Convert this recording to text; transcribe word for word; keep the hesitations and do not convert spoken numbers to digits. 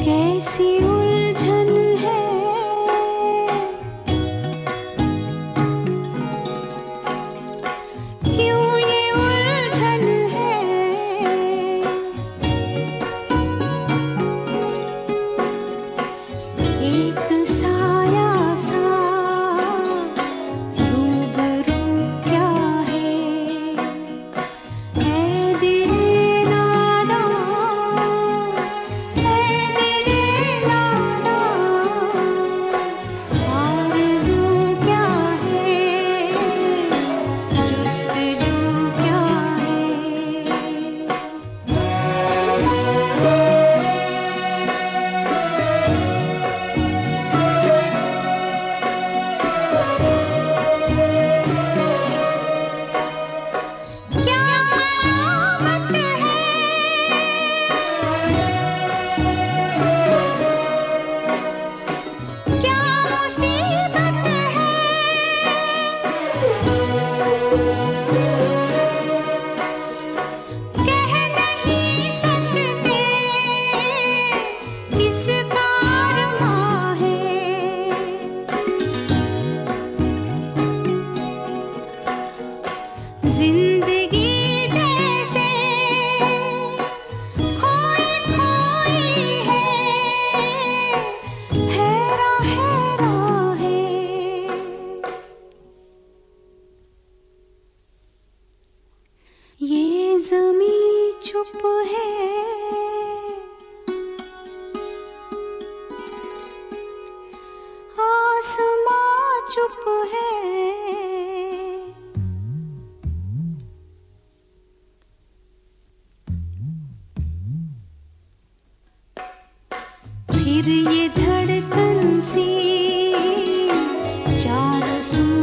कैसी उलझन है, क्यों ये उलझन है। एक साया सा रूबरू क्या है, है दिले नादां, है दिले नादां, आरज़ू क्या है, जुस्तजू क्या है। क्या कयामत है, क्या मुसीबत है, कह नहीं सकते किसका अरमां है। जिंदगी जैसे खोई खोई है, हैरां हैरां है। ये ज़मीं चुप है, आसमां चुप है। फिर ये धड़कन सी चारों